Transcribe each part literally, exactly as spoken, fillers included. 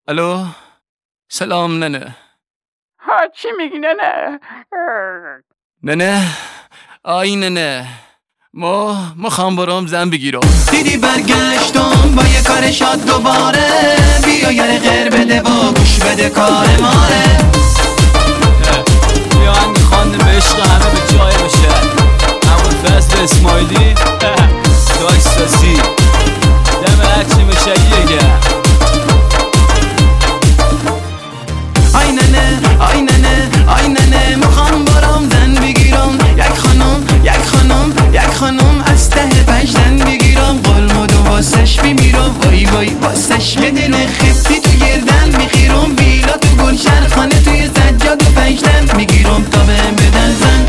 الو سلام ننه. ها چی میگی ننه؟ ننه آی ننه ما ما خواهم برام زن بگیرم. دیدی برگشتم با یه کار شاد دوباره، بیا یه غیر بده و گوش بده کار ماره. بیا هنگ خواندم عشق همه به جای بشه. همون فصل اسماعیلی داش ساسی دم هرچی میشه یه آی ننه آی ننه آی ننه میخوام برام زن بگیرم، یک خانم یک خانم یک خانم از ته پشتن بگیرم، قلمود و واسش بمیرم، وای وای واسش به دل خفتی تو گردن میخیرم، بیلا تو گلشن خانه توی سجاد و پشتن میگیرم تا بهم بدن زن.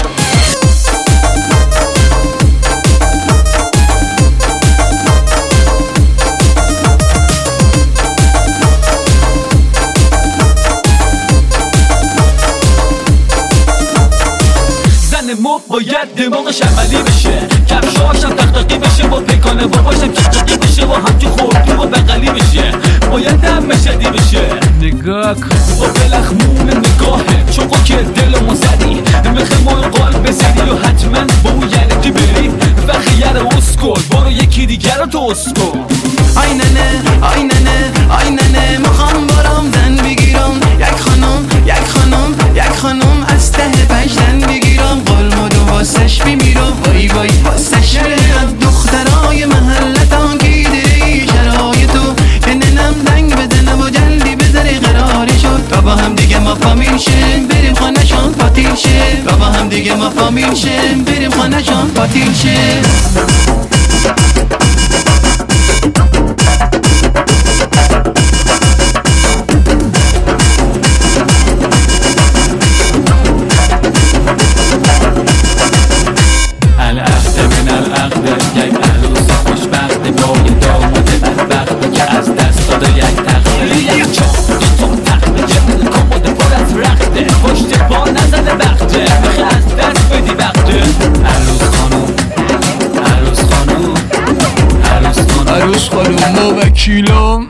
مو باید دماغش عملی بشه، کفشاشم تختقی بشه، با پیکانه باباشم چقدقی بشه، و هم تو خوردی و بغلی بشه، باید دم مشدی بشه. نگاه کن با بلخمون نگاهه چوقا که دلمو زدی، میخه مال قلب بزنی و حتما با اون یعنی که بری و خیار اسکل برو یکی دیگر رو تو اسکل. آی ننه آی ننه آی ننه میخوام برام زن بگیرم، یک خانم یک خانم یک خانم از ته پشتن بگیرم، قلمود و واسش بمیرم، وای وای واسش بمیرم. دخترای محلتان گیده شرایطو که ننم دنگ بزنه و جلدی بذاره قراری شد، تا با هم دیگه ما فامیل شیم بریم خانه شان پاتیل شیم، تا با هم دیگه ما فامیل شیم بریم خانه شان پاتیل شیم. عروس خانوم ما وکیلم.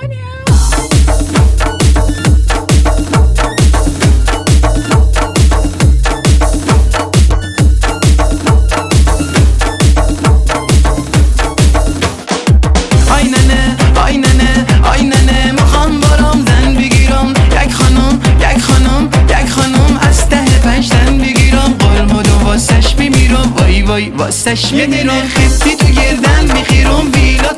آی ننه آی ننه آی ننه میخوام برام زن بگیرم، یک خانم یک خانم یک خانم از ته پشتن بگیرم، قلمود و واسش بمیرم، وای وای واسش بمیرم، خفتی تو گردن میخیرم، بیلا